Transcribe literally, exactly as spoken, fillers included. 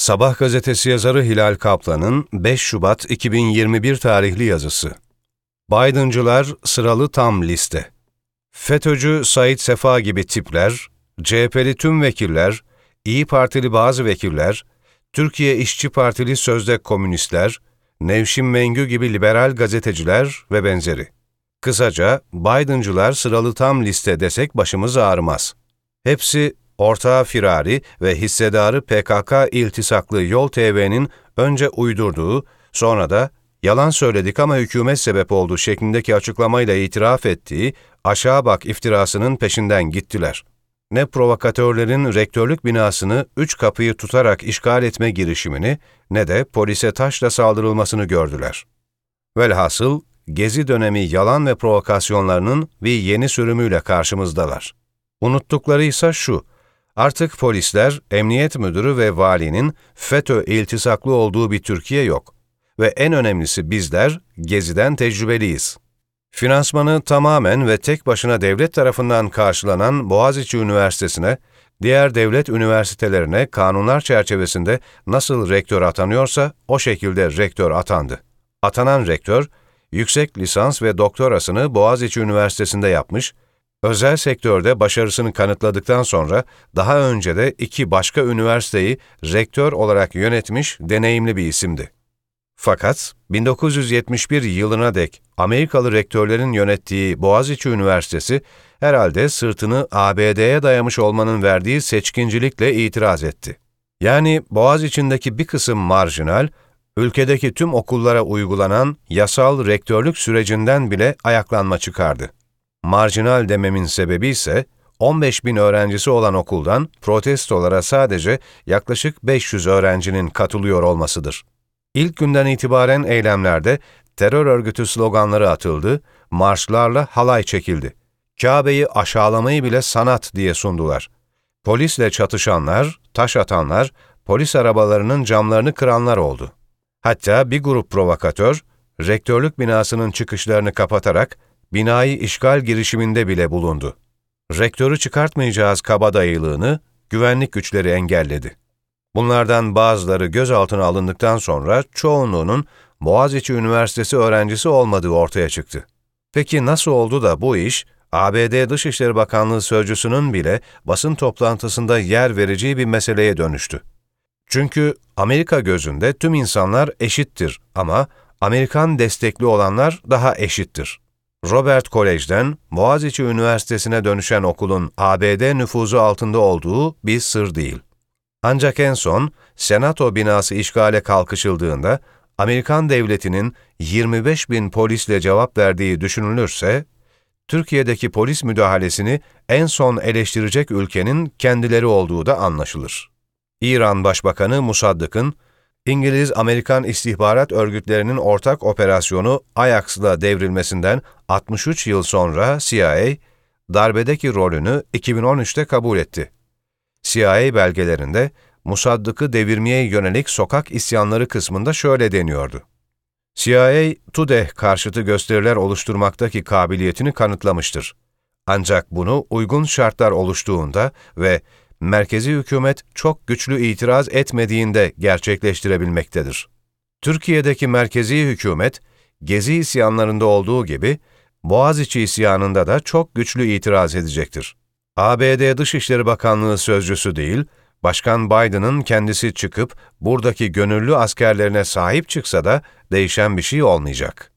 Sabah gazetesi yazarı Hilal Kaplan'ın beş Şubat iki bin yirmi bir tarihli yazısı. Biden'cılar sıralı tam liste. FETÖ'cü Said Sefa gibi tipler, C H P'li tüm vekiller, İyi Partili bazı vekiller, Türkiye İşçi Partili sözde komünistler, Nevşin Mengü gibi liberal gazeteciler ve benzeri. Kısaca Biden'cılar sıralı tam liste desek başımız ağrımaz. Hepsi ortağı firari ve hissedarı P K K iltisaklı Yol T V'nin önce uydurduğu, sonra da yalan söyledik ama hükümet sebep oldu şeklindeki açıklamayla itiraf ettiği aşağı bak iftirasının peşinden gittiler. Ne provokatörlerin rektörlük binasını üç kapıyı tutarak işgal etme girişimini ne de polise taşla saldırılmasını gördüler. Velhasıl Gezi dönemi yalan ve provokasyonlarının bir yeni sürümüyle karşımızdalar. Unuttukları ise şu, artık polisler, emniyet müdürü ve valinin FETÖ iltisaklı olduğu bir Türkiye yok. Ve en önemlisi bizler Gezi'den tecrübeliyiz. Finansmanı tamamen ve tek başına devlet tarafından karşılanan Boğaziçi Üniversitesi'ne, diğer devlet üniversitelerine kanunlar çerçevesinde nasıl rektör atanıyorsa o şekilde rektör atandı. Atanan rektör, yüksek lisans ve doktorasını Boğaziçi Üniversitesi'nde yapmış, özel sektörde başarısını kanıtladıktan sonra daha önce de iki başka üniversiteyi rektör olarak yönetmiş deneyimli bir isimdi. Fakat bin dokuz yüz yetmiş bir yılına dek Amerikalı rektörlerin yönettiği Boğaziçi Üniversitesi herhalde sırtını A B D'ye dayamış olmanın verdiği seçkincilikle itiraz etti. Yani Boğaziçi'ndeki bir kısım marjinal, ülkedeki tüm okullara uygulanan yasal rektörlük sürecinden bile ayaklanma çıkardı. Marjinal dememin sebebi ise on beş bin öğrencisi olan okuldan protestolara sadece yaklaşık beş yüz öğrencinin katılıyor olmasıdır. İlk günden itibaren eylemlerde terör örgütü sloganları atıldı, marşlarla halay çekildi. Kabe'yi aşağılamayı bile sanat diye sundular. Polisle çatışanlar, taş atanlar, polis arabalarının camlarını kıranlar oldu. Hatta bir grup provokatör, rektörlük binasının çıkışlarını kapatarak binayı işgal girişiminde bile bulundu. Rektörü çıkartmayacağız kabadayılığını güvenlik güçleri engelledi. Bunlardan bazıları gözaltına alındıktan sonra çoğunluğunun Boğaziçi Üniversitesi öğrencisi olmadığı ortaya çıktı. Peki nasıl oldu da bu iş, A B D Dışişleri Bakanlığı sözcüsünün bile basın toplantısında yer vereceği bir meseleye dönüştü? Çünkü Amerika gözünde tüm insanlar eşittir ama Amerikan destekli olanlar daha eşittir. Robert Kolej'den Boğaziçi Üniversitesi'ne dönüşen okulun A B D nüfuzu altında olduğu bir sır değil. Ancak en son Senato binası işgale kalkışıldığında Amerikan devletinin yirmi beş bin polisle cevap verdiği düşünülürse, Türkiye'deki polis müdahalesini en son eleştirecek ülkenin kendileri olduğu da anlaşılır. İran Başbakanı Musaddık'ın, İngiliz-Amerikan istihbarat örgütlerinin ortak operasyonu Ajax'la devrilmesinden altmış üç yıl sonra C I A, darbedeki rolünü iki bin on üçte kabul etti. C I A belgelerinde Musaddık'ı devirmeye yönelik sokak isyanları kısmında şöyle deniyordu. C I A, TUDEH karşıtı gösteriler oluşturmaktaki kabiliyetini kanıtlamıştır. Ancak bunu uygun şartlar oluştuğunda ve merkezi hükümet çok güçlü itiraz etmediğinde gerçekleştirebilmektedir. Türkiye'deki merkezi hükümet, Gezi isyanlarında olduğu gibi, Boğaziçi isyanında da çok güçlü itiraz edecektir. A B D Dışişleri Bakanlığı sözcüsü değil, Başkan Biden'ın kendisi çıkıp buradaki gönüllü askerlerine sahip çıksa da değişen bir şey olmayacak.